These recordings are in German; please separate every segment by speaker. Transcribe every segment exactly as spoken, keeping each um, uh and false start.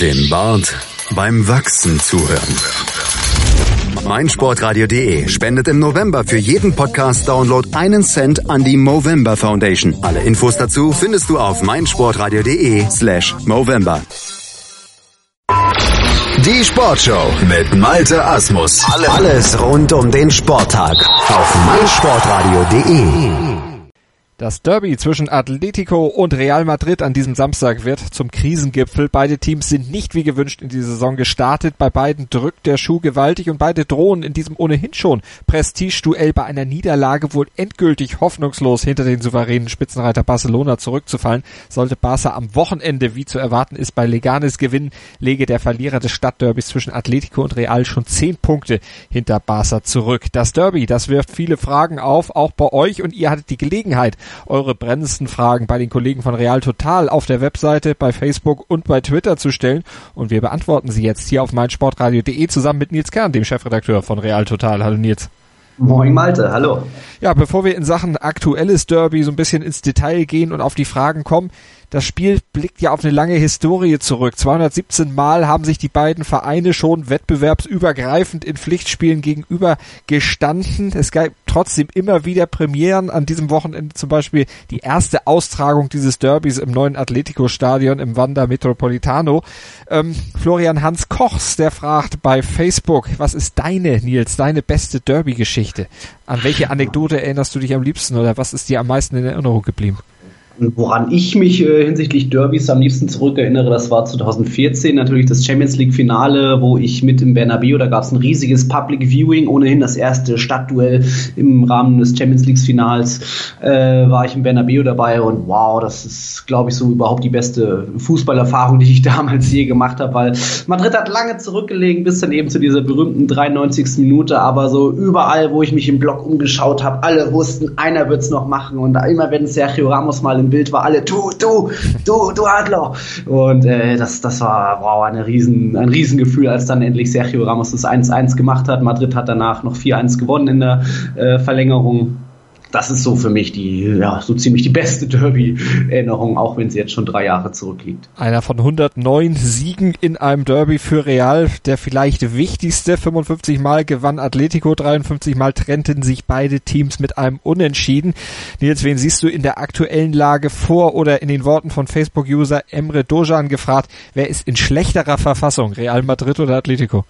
Speaker 1: Dem Bart beim Wachsen zuhören. meinsportradio punkt de spendet im November für jeden Podcast-Download einen Cent an die Movember Foundation. Alle Infos dazu findest du auf meinsportradio punkt de slash Movember. Die Sportshow mit Malte Asmus. Alles rund um den Sporttag auf meinsportradio punkt de.
Speaker 2: Das Derby zwischen Atletico und Real Madrid an diesem Samstag wird zum Krisengipfel. Beide Teams sind nicht wie gewünscht in die Saison gestartet. Bei beiden drückt der Schuh gewaltig und beide drohen in diesem ohnehin schon Prestigeduell bei einer Niederlage wohl endgültig hoffnungslos hinter den souveränen Spitzenreiter Barcelona zurückzufallen. Sollte Barca am Wochenende, wie zu erwarten ist, bei Leganes gewinnen, lege der Verlierer des Stadtderbys zwischen Atletico und Real schon zehn Punkte hinter Barca zurück. Das Derby, das wirft viele Fragen auf, auch bei euch, und ihr hattet die Gelegenheit, eure brennendsten Fragen bei den Kollegen von Real Total auf der Webseite, bei Facebook und bei Twitter zu stellen, und wir beantworten sie jetzt hier auf meinsportradio punkt de zusammen mit Nils Kern, dem Chefredakteur von Real Total. Hallo Nils.
Speaker 3: Moin Malte, hallo.
Speaker 2: Ja, bevor wir in Sachen aktuelles Derby so ein bisschen ins Detail gehen und auf die Fragen kommen, das Spiel blickt ja auf eine lange Historie zurück. zweihundertsiebzehn Mal haben sich die beiden Vereine schon wettbewerbsübergreifend in Pflichtspielen gegenüber gestanden. Es gab trotzdem immer wieder Premieren. An diesem Wochenende zum Beispiel die erste Austragung dieses Derbys im neuen Atletico-Stadion im Wanda Metropolitano. Ähm, Florian Hans Kochs, der fragt bei Facebook, was ist deine, Nils, deine beste Derby-Geschichte? An welche Anekdote erinnerst du dich am liebsten oder was ist dir am meisten in Erinnerung geblieben?
Speaker 3: Woran ich mich äh, hinsichtlich Derbys am liebsten zurückerinnere, das war zweitausendvierzehn natürlich das Champions League Finale, wo ich mit im Bernabeu, da gab es ein riesiges Public Viewing, ohnehin das erste Stadtduell im Rahmen des Champions League Finals, äh, war ich im Bernabeu dabei, und wow, das ist, glaube ich, so überhaupt die beste Fußballerfahrung, die ich damals je gemacht habe, weil Madrid hat lange zurückgelegen, bis dann eben zu dieser berühmten dreiundneunzigsten Minute, aber so überall, wo ich mich im Block umgeschaut habe, alle wussten, einer wird's noch machen, und immer wenn Sergio Ramos mal im Bild war, alle du, du, du, du Adler. Und äh, das, das war wow, eine riesen, ein Riesengefühl, als dann endlich Sergio Ramos das eins eins gemacht hat. Madrid hat danach noch vier eins gewonnen in der äh, Verlängerung. Das ist so für mich die, ja, so ziemlich die beste Derby-Erinnerung, auch wenn sie jetzt schon drei Jahre zurückliegt.
Speaker 2: Einer von hundertneun Siegen in einem Derby für Real, der vielleicht wichtigste. fünfundfünfzig Mal gewann Atletico, dreiundfünfzig Mal trennten sich beide Teams mit einem Unentschieden. Nils, wen siehst du in der aktuellen Lage vor, oder in den Worten von Facebook-User Emre Dojan gefragt, wer ist in schlechterer Verfassung, Real Madrid oder Atletico?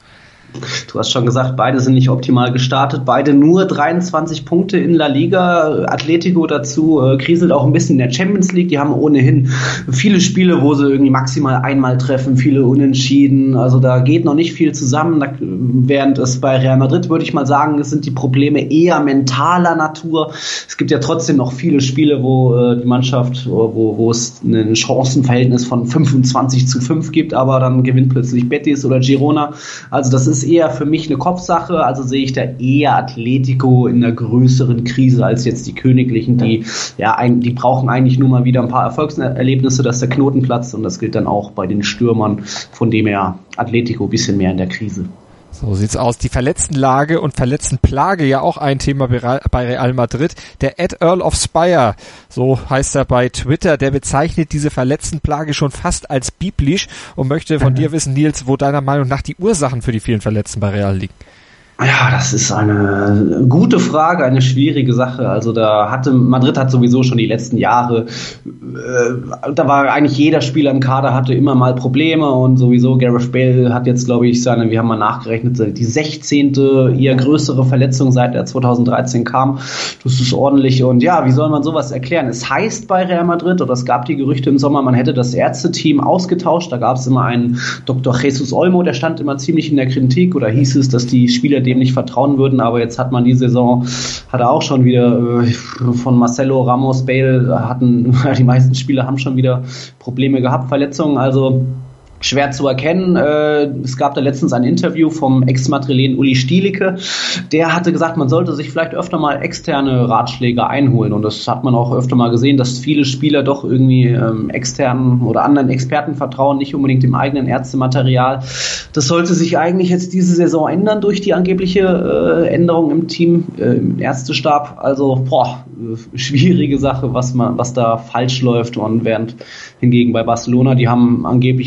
Speaker 3: Du hast schon gesagt, beide sind nicht optimal gestartet, beide nur dreiundzwanzig Punkte in La Liga. Atletico dazu äh, kriselt auch ein bisschen in der Champions League. Die haben ohnehin viele Spiele, wo sie irgendwie maximal einmal treffen, viele Unentschieden. Also da geht noch nicht viel zusammen. Da, während es bei Real Madrid, würde ich mal sagen, es sind die Probleme eher mentaler Natur. Es gibt ja trotzdem noch viele Spiele, wo äh, die Mannschaft, wo, wo es ein Chancenverhältnis von fünfundzwanzig zu fünf gibt, aber dann gewinnt plötzlich Betis oder Girona. Also das ist eher für mich eine Kopfsache, also sehe ich da eher Atletico in einer größeren Krise als jetzt die Königlichen, die ja ein, die brauchen eigentlich nur mal wieder ein paar Erfolgserlebnisse, dass der Knoten platzt, und das gilt dann auch bei den Stürmern, von dem her Atletico ein bisschen mehr in der Krise.
Speaker 2: So sieht's aus. Die Verletztenlage und Verletztenplage ja auch ein Thema bei Real Madrid. Der Ed Earl of Spire, so heißt er bei Twitter, der bezeichnet diese Verletztenplage schon fast als biblisch und möchte von dir wissen, Nils, wo deiner Meinung nach die Ursachen für die vielen Verletzten bei Real liegen.
Speaker 3: Ja, das ist eine gute Frage, eine schwierige Sache. Also da hatte Madrid hat sowieso schon die letzten Jahre, äh, da war eigentlich jeder Spieler im Kader hatte immer mal Probleme, und sowieso Gareth Bale hat jetzt, glaube ich, seine, wir haben mal nachgerechnet, die sechzehnte eher größere Verletzung seit er zweitausenddreizehn kam. Das ist ordentlich, und ja, wie soll man sowas erklären? Es heißt bei Real Madrid, oder es gab die Gerüchte im Sommer, man hätte das Ärzteteam ausgetauscht. Da gab es immer einen Doktor Jesus Olmo, der stand immer ziemlich in der Kritik, oder hieß es, dass die Spieler dem nicht vertrauen würden, aber jetzt hat man die Saison, hat er auch schon wieder äh, von Marcelo, Ramos, Bale hatten, die meisten Spieler haben schon wieder Probleme gehabt, Verletzungen, also schwer zu erkennen. Äh, es gab da letztens ein Interview vom Ex-Madrilen Uli Stielicke. Der hatte gesagt, man sollte sich vielleicht öfter mal externe Ratschläge einholen. Und das hat man auch öfter mal gesehen, dass viele Spieler doch irgendwie ähm, externen oder anderen Experten vertrauen, nicht unbedingt dem eigenen Ärztematerial. Das sollte sich eigentlich jetzt diese Saison ändern durch die angebliche äh, Änderung im Team, äh, im Ärztestab. Also, boah, äh, schwierige Sache, was man, was da falsch läuft. Und während hingegen bei Barcelona, die haben angeblich den besten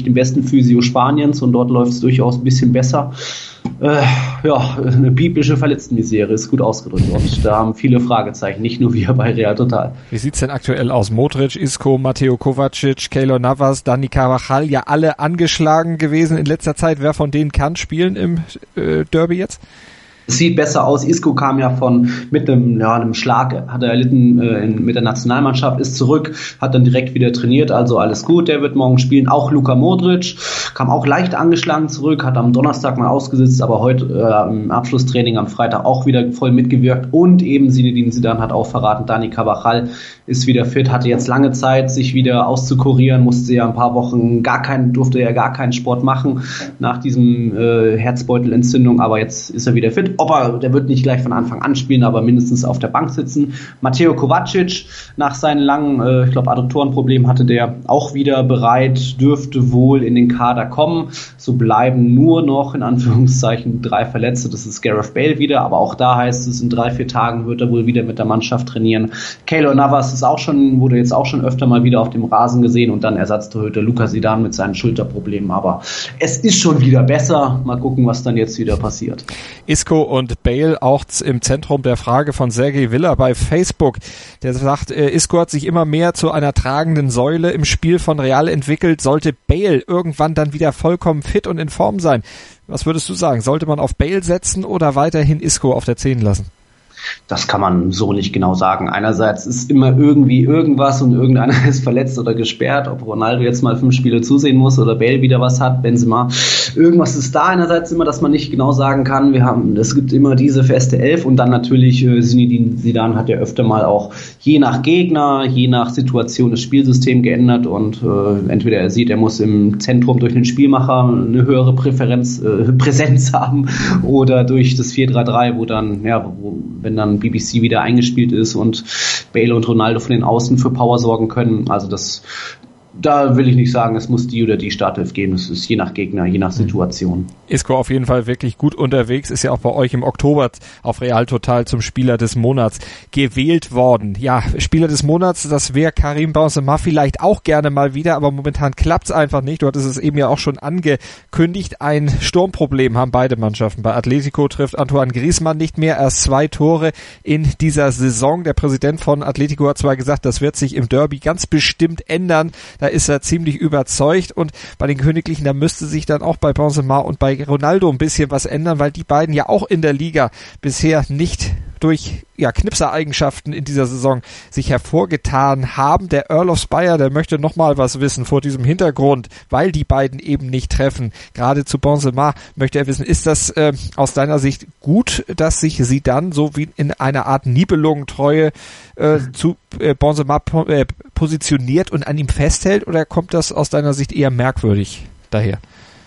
Speaker 3: Spitzenphysio Spaniens und dort läuft es durchaus ein bisschen besser. Äh, ja, eine biblische Verletztenmisere ist gut ausgedrückt und da haben viele Fragezeichen, nicht nur wir bei Real Total.
Speaker 2: Wie sieht's denn aktuell aus? Modric, Isco, Mateo Kovacic, Keylor Navas, Dani Carvajal, ja alle angeschlagen gewesen in letzter Zeit. Wer von denen kann spielen im äh, Derby jetzt?
Speaker 3: Es sieht besser aus. Isco kam ja von mit einem, ja, einem Schlag, hat er erlitten äh, in, mit der Nationalmannschaft, ist zurück, hat dann direkt wieder trainiert, also alles gut, der wird morgen spielen. Auch Luka Modric kam auch leicht angeschlagen zurück, hat am Donnerstag mal ausgesetzt, aber heute äh, im Abschlusstraining am Freitag auch wieder voll mitgewirkt und eben Zinedine Zidane hat auch verraten, Dani Carvajal ist wieder fit, hatte jetzt lange Zeit, sich wieder auszukurieren, musste ja ein paar Wochen gar keinen, durfte ja gar keinen Sport machen nach diesem äh, Herzbeutelentzündung, aber jetzt ist er wieder fit. Ob er, der wird nicht gleich von Anfang an spielen, aber mindestens auf der Bank sitzen. Mateo Kovacic, nach seinen langen, äh, ich glaube, Adduktorenproblemen hatte der auch wieder bereit, dürfte wohl in den Kader kommen. So bleiben nur noch, in Anführungszeichen, drei Verletzte. Das ist Gareth Bale wieder, aber auch da heißt es, in drei, vier Tagen wird er wohl wieder mit der Mannschaft trainieren. Keylor Navas ist auch schon, wurde jetzt auch schon öfter mal wieder auf dem Rasen gesehen und dann Ersatztorhüter Luka Zidane mit seinen Schulterproblemen. Aber es ist schon wieder besser. Mal gucken, was dann jetzt wieder passiert.
Speaker 2: Isco und Bale auch im Zentrum der Frage von Sergej Villa bei Facebook. Der sagt, äh, Isco hat sich immer mehr zu einer tragenden Säule im Spiel von Real entwickelt. Sollte Bale irgendwann dann wieder vollkommen fit und in Form sein? Was würdest du sagen? Sollte man auf Bale setzen oder weiterhin Isco auf der zehn lassen?
Speaker 3: Das kann man so nicht genau sagen. Einerseits ist immer irgendwie irgendwas und irgendeiner ist verletzt oder gesperrt, ob Ronaldo jetzt mal fünf Spiele zusehen muss oder Bale wieder was hat, Benzema. Irgendwas ist da einerseits immer, dass man nicht genau sagen kann. Wir haben, es gibt immer diese feste Elf und dann natürlich äh, Zinedine Zidane hat ja öfter mal auch je nach Gegner, je nach Situation das Spielsystem geändert und äh, entweder er sieht, er muss im Zentrum durch den Spielmacher eine höhere Präferenz, äh, Präsenz haben oder durch das vier drei drei, wo dann, ja, wo, wenn dann B B C wieder eingespielt ist und Bale und Ronaldo von den Außen für Power sorgen können. Also das, da will ich nicht sagen, es muss die oder die Startelf geben. Es ist je nach Gegner, je nach Situation.
Speaker 2: Isco auf jeden Fall wirklich gut unterwegs, ist ja auch bei euch im Oktober auf Real Total zum Spieler des Monats gewählt worden. Ja, Spieler des Monats, das wäre Karim Benzema vielleicht auch gerne mal wieder, aber momentan klappt's einfach nicht. Du hattest es eben ja auch schon angekündigt. Ein Sturmproblem haben beide Mannschaften. Bei Atletico trifft Antoine Griezmann nicht mehr, erst zwei Tore in dieser Saison. Der Präsident von Atletico hat zwar gesagt, das wird sich im Derby ganz bestimmt ändern. Da ist er ziemlich überzeugt und bei den Königlichen, da müsste sich dann auch bei Benzema und bei Ronaldo ein bisschen was ändern, weil die beiden ja auch in der Liga bisher nicht durch ja, Knipser-Eigenschaften in dieser Saison sich hervorgetan haben. Der Earl of Spire, der möchte nochmal was wissen vor diesem Hintergrund, weil die beiden eben nicht treffen. Gerade zu Benzema möchte er wissen, ist das äh, aus deiner Sicht gut, dass sich sie dann so wie in einer Art Nibelungentreue äh, zu äh, Benzema po- äh, positioniert und an ihm festhält, oder kommt das aus deiner Sicht eher merkwürdig daher?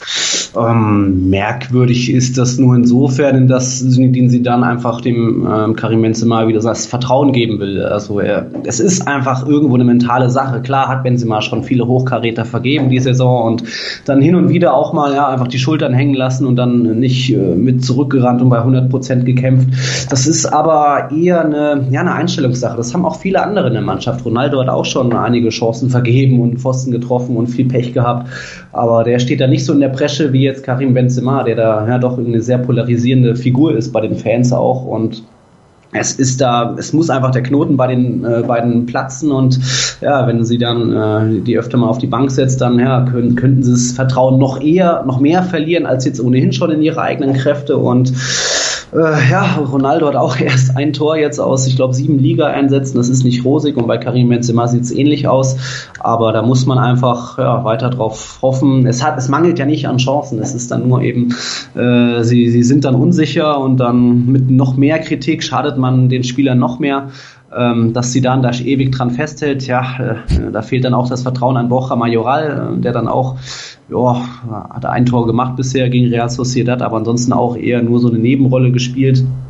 Speaker 3: Ähm, merkwürdig ist das nur insofern, dass Zinedine Zidane einfach dem ähm, Karim Benzema wieder das Vertrauen geben will. Also er, es ist einfach irgendwo eine mentale Sache. Klar hat Benzema schon viele Hochkaräter vergeben die Saison und dann hin und wieder auch mal ja einfach die Schultern hängen lassen und dann nicht äh, mit zurückgerannt und bei hundert Prozent gekämpft. Das ist aber eher eine, ja, eine Einstellungssache. Das haben auch viele andere in der Mannschaft. Ronaldo hat auch schon einige Chancen vergeben und Pfosten getroffen und viel Pech gehabt, aber der steht da nicht so in der Presche wie jetzt Karim Benzema, der da ja doch eine sehr polarisierende Figur ist bei den Fans auch und es ist da, es muss einfach der Knoten bei den äh, beiden platzen und ja, wenn sie dann äh, die öfter mal auf die Bank setzt, dann ja, können, könnten sie das Vertrauen noch eher, noch mehr verlieren als jetzt ohnehin schon in ihre eigenen Kräfte und Äh, ja, Ronaldo hat auch erst ein Tor jetzt aus, ich glaube, sieben Liga-Einsätzen. Das ist nicht rosig und bei Karim Benzema sieht es ähnlich aus. Aber da muss man einfach ja, weiter drauf hoffen. Es hat, es mangelt ja nicht an Chancen. Es ist dann nur eben, äh, sie, sie sind dann unsicher und dann mit noch mehr Kritik schadet man den Spielern noch mehr. Ähm, dass sie dann da ewig dran festhält, ja, äh, da fehlt dann auch das Vertrauen an Borja Mayoral, äh, der dann auch, ja, hat ein Tor gemacht bisher gegen Real Sociedad, aber ansonsten auch eher nur so eine Nebenrolle gespielt.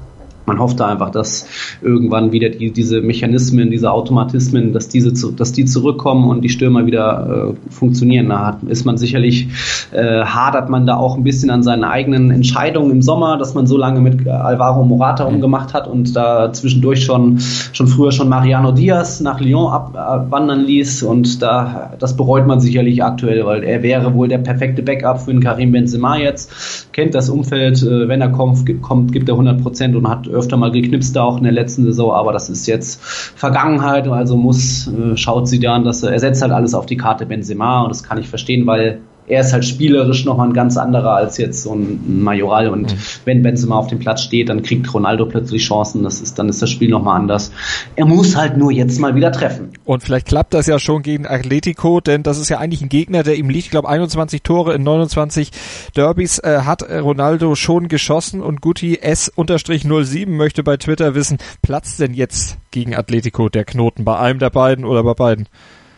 Speaker 3: Man hofft da einfach, dass irgendwann wieder die, diese Mechanismen, diese Automatismen, dass diese, zu, dass die zurückkommen und die Stürmer wieder äh, funktionieren. Da hat, ist man sicherlich, äh, hadert man da auch ein bisschen an seinen eigenen Entscheidungen im Sommer, dass man so lange mit Alvaro Morata umgemacht hat und da zwischendurch schon, schon früher schon Mariano Diaz nach Lyon abwandern ließ, und da, das bereut man sicherlich aktuell, weil er wäre wohl der perfekte Backup für den Karim Benzema jetzt, kennt das Umfeld, äh, wenn er kommt, kommt, gibt er hundert Prozent und hat öfter mal geknipst da auch in der letzten Saison, aber das ist jetzt Vergangenheit, also muss, äh, schaut sie dann, dass er, er setzt halt alles auf die Karte Benzema, und das kann ich verstehen, weil er ist halt spielerisch nochmal ein ganz anderer als jetzt so ein Majoral, und mhm. wenn Benzema auf dem Platz steht, dann kriegt Ronaldo plötzlich Chancen, das ist, dann ist das Spiel nochmal anders. Er muss halt nur jetzt mal wieder treffen.
Speaker 2: Und vielleicht klappt das ja schon gegen Atletico, denn das ist ja eigentlich ein Gegner, der ihm liegt. Ich glaube, einundzwanzig Tore in neunundzwanzig Derbys äh, hat Ronaldo schon geschossen, und Guti S null sieben möchte bei Twitter wissen, platzt denn jetzt gegen Atletico der Knoten bei einem der beiden oder bei beiden?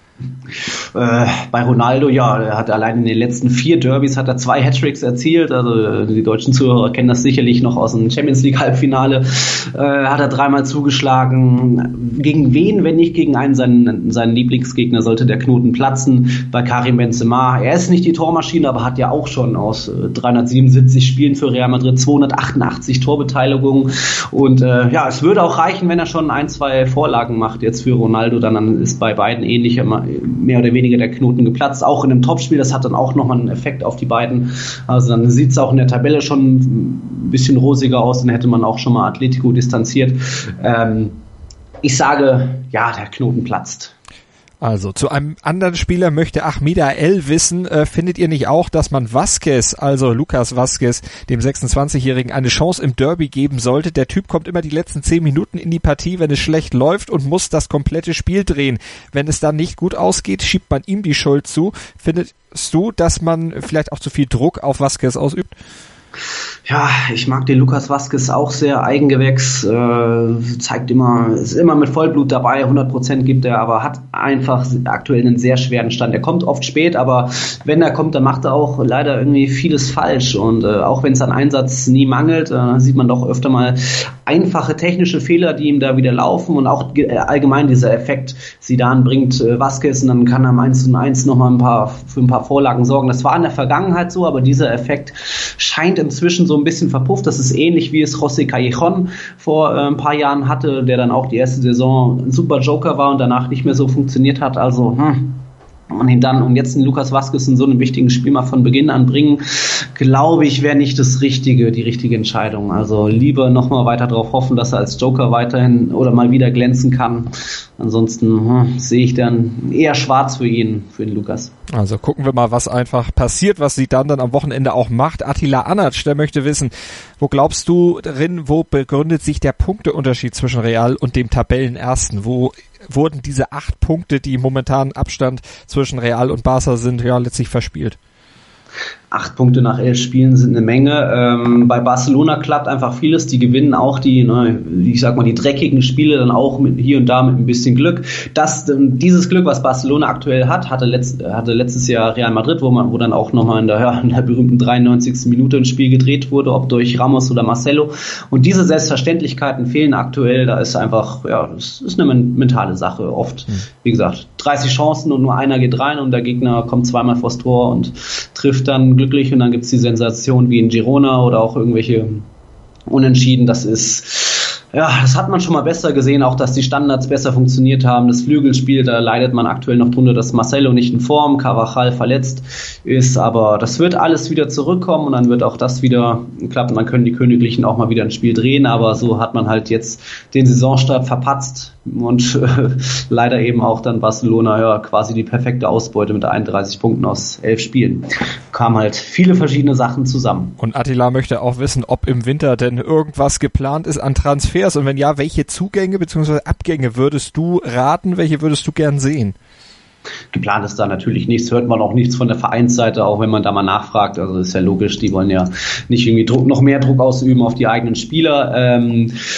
Speaker 3: Äh, bei Ronaldo, ja, er hat allein in den letzten vier Derbys hat er zwei Hattricks erzielt, also die deutschen Zuhörer kennen das sicherlich noch aus dem Champions League Halbfinale, äh, hat er dreimal zugeschlagen. Gegen wen, wenn nicht gegen einen seinen, seinen Lieblingsgegner, sollte der Knoten platzen? Bei Karim Benzema, er ist nicht die Tormaschine, aber hat ja auch schon aus dreihundertsiebenundsiebzig Spielen für Real Madrid zweihundertachtundachtzig Torbeteiligungen, und äh, ja, es würde auch reichen, wenn er schon ein, zwei Vorlagen macht jetzt für Ronaldo, dann ist bei beiden ähnlich mehr oder weniger der Knoten geplatzt, auch in einem Topspiel, das hat dann auch nochmal einen Effekt auf die beiden, also dann sieht es auch in der Tabelle schon ein bisschen rosiger aus, dann hätte man auch schon mal Atletico distanziert. Ähm, ich sage, ja, der Knoten platzt.
Speaker 2: Also, zu einem anderen Spieler möchte Ahmida L wissen, äh, findet ihr nicht auch, dass man Vázquez, also Lucas Vázquez, dem sechsundzwanzigjährigen, eine Chance im Derby geben sollte? Der Typ kommt immer die letzten zehn Minuten in die Partie, wenn es schlecht läuft, und muss das komplette Spiel drehen. Wenn es dann nicht gut ausgeht, schiebt man ihm die Schuld zu. Findest du, dass man vielleicht auch zu viel Druck auf Vázquez ausübt?
Speaker 3: Ja, ich mag den Lucas Vázquez auch sehr, Eigengewächs, äh, zeigt immer, ist immer mit Vollblut dabei, hundert Prozent gibt er, aber hat einfach aktuell einen sehr schweren Stand. Er kommt oft spät, aber wenn er kommt, dann macht er auch leider irgendwie vieles falsch, und äh, auch wenn es an Einsatz nie mangelt, äh, sieht man doch öfter mal einfache technische Fehler, die ihm da wieder laufen, und auch äh, allgemein dieser Effekt, Zidane bringt äh, Vázquez und dann kann er am eins zu eins nochmal ein paar, für ein paar Vorlagen sorgen. Das war in der Vergangenheit so, aber dieser Effekt scheint inzwischen so ein bisschen verpufft. Das ist ähnlich, wie es José Callejon vor äh, ein paar Jahren hatte, der dann auch die erste Saison ein super Joker war und danach nicht mehr so funktioniert hat. Also, hm. Und ihn dann und jetzt einen Lucas Vázquez in so einem wichtigen Spiel mal von Beginn an bringen, glaube ich, wäre nicht das Richtige, die richtige Entscheidung. Also lieber nochmal weiter darauf hoffen, dass er als Joker weiterhin oder mal wieder glänzen kann. Ansonsten hm, sehe ich dann eher schwarz für ihn, für den Lucas.
Speaker 2: Also gucken wir mal, was einfach passiert, was sie dann dann am Wochenende auch macht. Attila Anac, der möchte wissen, wo glaubst du drin, wo begründet sich der Punkteunterschied zwischen Real und dem Tabellenersten? Wo wurden diese acht Punkte, die momentan Abstand zwischen Real und Barca sind, ja letztlich verspielt?
Speaker 3: Acht Punkte nach elf Spielen sind eine Menge. Ähm, bei Barcelona klappt einfach vieles. Die gewinnen auch die, ne, ich sag mal, die dreckigen Spiele dann auch mit hier und da mit ein bisschen Glück. Das, dieses Glück, was Barcelona aktuell hat, hatte, letzt, hatte letztes Jahr Real Madrid, wo man, wo dann auch nochmal in der, ja, in der berühmten dreiundneunzigsten Minute ein Spiel gedreht wurde, ob durch Ramos oder Marcelo. Und diese Selbstverständlichkeiten fehlen aktuell. Da ist einfach, ja, das ist eine mentale Sache oft. Mhm. Wie gesagt, dreißig Chancen und nur einer geht rein und der Gegner kommt zweimal vors Tor und trifft dann glücklich, und dann gibt's die Sensation wie in Girona oder auch irgendwelche Unentschieden. Das ist, ja, das hat man schon mal besser gesehen, auch dass die Standards besser funktioniert haben. Das Flügelspiel, da leidet man aktuell noch drunter, dass Marcelo nicht in Form, Carvajal verletzt ist, aber das wird alles wieder zurückkommen und dann wird auch das wieder klappen. Dann können die Königlichen auch mal wieder ein Spiel drehen, aber so hat man halt jetzt den Saisonstart verpatzt und äh, leider eben auch dann Barcelona, ja, quasi die perfekte Ausbeute mit einunddreißig Punkten aus elf Spielen. Kamen halt viele verschiedene Sachen zusammen.
Speaker 2: Und Attila möchte auch wissen, ob im Winter denn irgendwas geplant ist an Transfers, und wenn ja, welche Zugänge bzw. Abgänge würdest du raten, welche würdest du gern sehen?
Speaker 3: Geplant ist da natürlich nichts, hört man auch nichts von der Vereinsseite, auch wenn man da mal nachfragt. Also ist ja logisch, die wollen ja nicht irgendwie Druck, noch mehr Druck ausüben auf die eigenen Spieler. Ähm,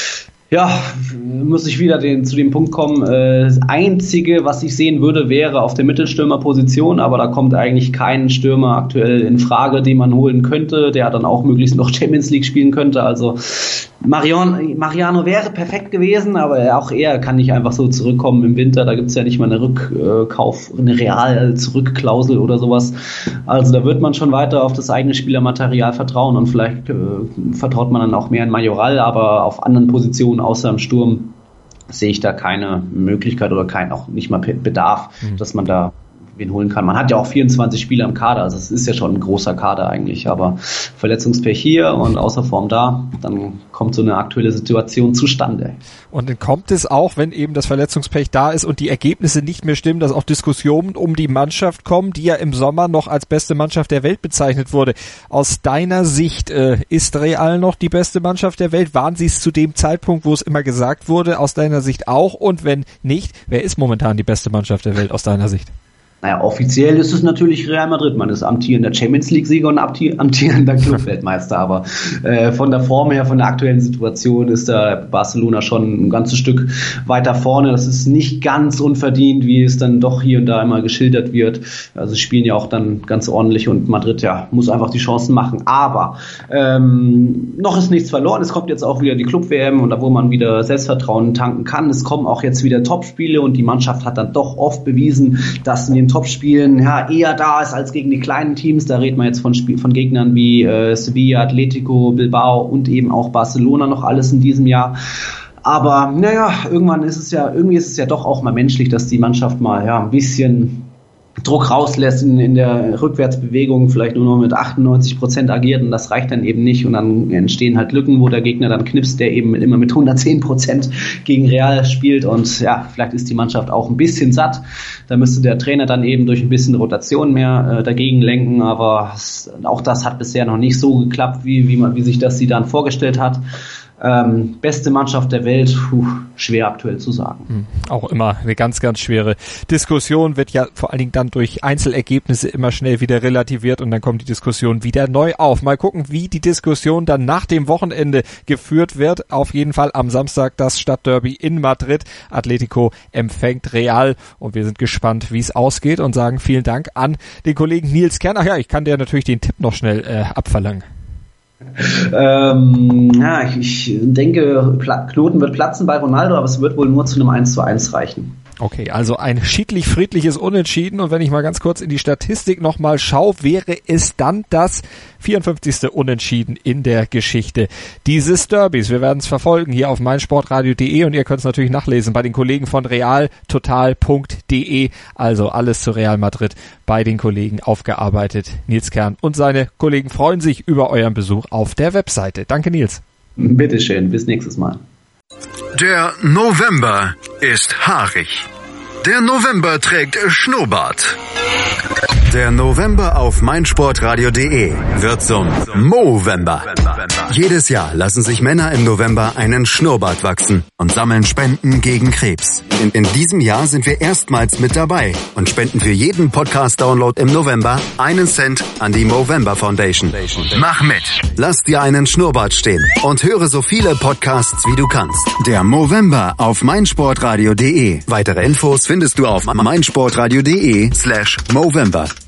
Speaker 3: Ja, muss ich wieder den, zu dem Punkt kommen. Äh, das Einzige, was ich sehen würde, wäre auf der Mittelstürmerposition, aber da kommt eigentlich kein Stürmer aktuell in Frage, den man holen könnte, der dann auch möglichst noch Champions League spielen könnte. Also Marion, Mariano wäre perfekt gewesen, aber auch er kann nicht einfach so zurückkommen im Winter. Da gibt's ja nicht mal eine Rückkauf, eine Real-Zurückklausel oder sowas. Also da wird man schon weiter auf das eigene Spielermaterial vertrauen und vielleicht äh, vertraut man dann auch mehr in Majoral, aber auf anderen Positionen außer im Sturm sehe ich da keine Möglichkeit oder kein auch nicht mal Bedarf, mhm. dass man da wen holen kann. Man hat ja auch vierundzwanzig Spieler im Kader, also es ist ja schon ein großer Kader eigentlich, aber Verletzungspech hier und außer Form da, dann kommt so eine aktuelle Situation zustande.
Speaker 2: Und dann kommt es auch, wenn eben das Verletzungspech da ist und die Ergebnisse nicht mehr stimmen, dass auch Diskussionen um die Mannschaft kommen, die ja im Sommer noch als beste Mannschaft der Welt bezeichnet wurde. Aus deiner Sicht, äh, ist Real noch die beste Mannschaft der Welt? Waren sie es zu dem Zeitpunkt, wo es immer gesagt wurde? Aus deiner Sicht auch? Und wenn nicht, wer ist momentan die beste Mannschaft der Welt aus deiner Sicht?
Speaker 3: Naja, offiziell ist es natürlich Real Madrid. Man ist amtierender Champions League-Sieger und amtierender Clubweltmeister. Aber äh, von der Form her, von der aktuellen Situation ist da Barcelona schon ein ganzes Stück weiter vorne. Das ist nicht ganz unverdient, wie es dann doch hier und da immer geschildert wird. Also spielen ja auch dann ganz ordentlich und Madrid ja muss einfach die Chancen machen. Aber ähm, noch ist nichts verloren. Es kommt jetzt auch wieder die Club-W M und da wo man wieder Selbstvertrauen tanken kann. Es kommen auch jetzt wieder Topspiele und die Mannschaft hat dann doch oft bewiesen, dass in den Topspielen ja eher da ist als gegen die kleinen Teams. Da redet man jetzt von, Spiel, von Gegnern wie äh, Sevilla, Atletico, Bilbao und eben auch Barcelona noch alles in diesem Jahr. Aber naja, irgendwann ist es ja, irgendwie ist es ja doch auch mal menschlich, dass die Mannschaft mal ja ein bisschen Druck rauslässt in, in der Rückwärtsbewegung, vielleicht nur noch mit achtundneunzig Prozent agiert und das reicht dann eben nicht und dann entstehen halt Lücken, wo der Gegner dann knipst, der eben immer mit hundertzehn Prozent gegen Real spielt und ja, vielleicht ist die Mannschaft auch ein bisschen satt. Da müsste der Trainer dann eben durch ein bisschen Rotation mehr äh, dagegen lenken, aber auch das hat bisher noch nicht so geklappt, wie, wie, man, wie sich das sie dann vorgestellt hat. Ähm, beste Mannschaft der Welt, puh, schwer aktuell zu sagen.
Speaker 2: Auch immer eine ganz, ganz schwere Diskussion, wird ja vor allen Dingen dann durch Einzelergebnisse immer schnell wieder relativiert und dann kommt die Diskussion wieder neu auf. Mal gucken, wie die Diskussion dann nach dem Wochenende geführt wird. Auf jeden Fall am Samstag das Stadtderby in Madrid. Atletico empfängt Real und wir sind gespannt, wie es ausgeht und sagen vielen Dank an den Kollegen Nils Kern. Ach ja, ich kann dir natürlich den Tipp noch schnell äh, abverlangen.
Speaker 3: Ähm, ja, ich, ich denke, Knoten wird platzen bei Ronaldo, aber es wird wohl nur zu einem eins zu eins reichen.
Speaker 2: Okay, also ein schiedlich-friedliches Unentschieden und wenn ich mal ganz kurz in die Statistik nochmal schaue, wäre es dann das vierundfünfzigste Unentschieden in der Geschichte dieses Derbys. Wir werden es verfolgen hier auf meinsportradio punkt de und ihr könnt es natürlich nachlesen bei den Kollegen von realtotal punkt de, also alles zu Real Madrid bei den Kollegen aufgearbeitet. Nils Kern und seine Kollegen freuen sich über euren Besuch auf der Webseite. Danke, Nils.
Speaker 3: Bitteschön, bis nächstes Mal.
Speaker 1: Der November ist haarig. Der November trägt Schnurrbart. Der November auf meinsportradio punkt de wird zum Movember. Jedes Jahr lassen sich Männer im November einen Schnurrbart wachsen und sammeln Spenden gegen Krebs. In, in diesem Jahr sind wir erstmals mit dabei und spenden für jeden Podcast-Download im November einen Cent an die Movember Foundation. Mach mit! Lass dir einen Schnurrbart stehen und höre so viele Podcasts, wie du kannst. Der Movember auf meinsportradio punkt de. Weitere Infos findest du auf meinsportradio punkt de slash Movember.